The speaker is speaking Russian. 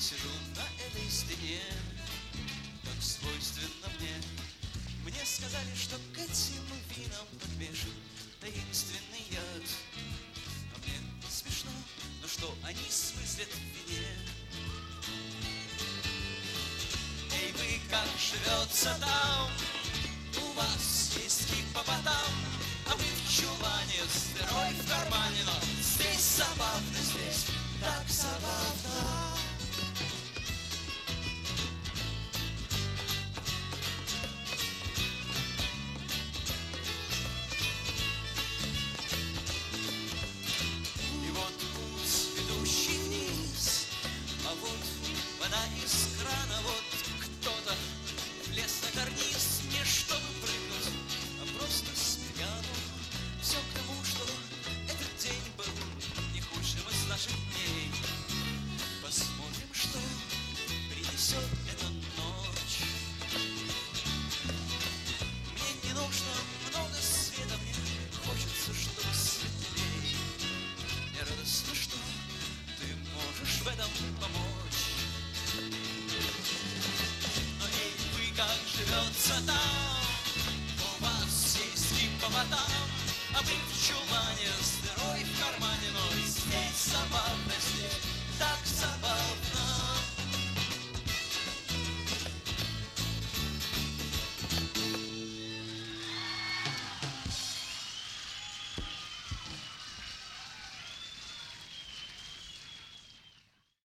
сижу на этой стене, как свойственно мне. Мне сказали, что к этим винам подмешан таинственный яд. А мне смешно, но что они смыслят в вине? Эй, вы, как живется там? У вас есть гиппопотам, а вы в чулане с дырой в кармане. Но здесь забавно, здесь так забавно. И вот путь, ведущий вниз, а вот вода из крана. Вот кто-то влез на карниз, не чтобы прыгнуть, а просто смеяну. Все к тому, что этот день был не худшим из наших дней. Посмотрим, что принесет эта ночь. Мне не нужно много света, мне хочется, чтобы светлей. Мне радостно, что ты можешь в этом помочь. Но эй, вы, как живется там? У вас есть гиппопотам, а вы в чулане с дырой в кармане. Но здесь забавно,